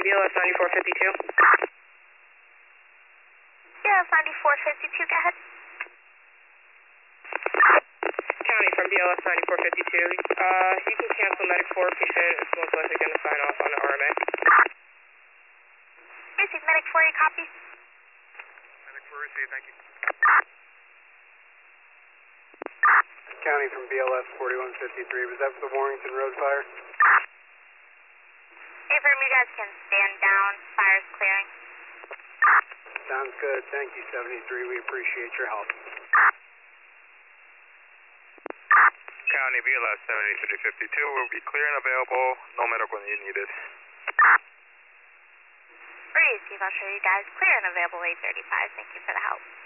BLS 9452. BLS 9452, go ahead. County from BLS 9452. You can cancel Medic 4. Patient is most likely going to sign off on the RMA. Received Medic 4, you copy? Medic 4 received, thank you. County from BLS 4153. Was that for the Warrington Road fire? Affirm, you guys can stand down. Fire's clearing. Sounds good. Thank you, 73. We appreciate your help. County BLS 7352 will be clear and available. No medical need needed. Receive, I'll show you guys clear and available 835. Thank you for the help.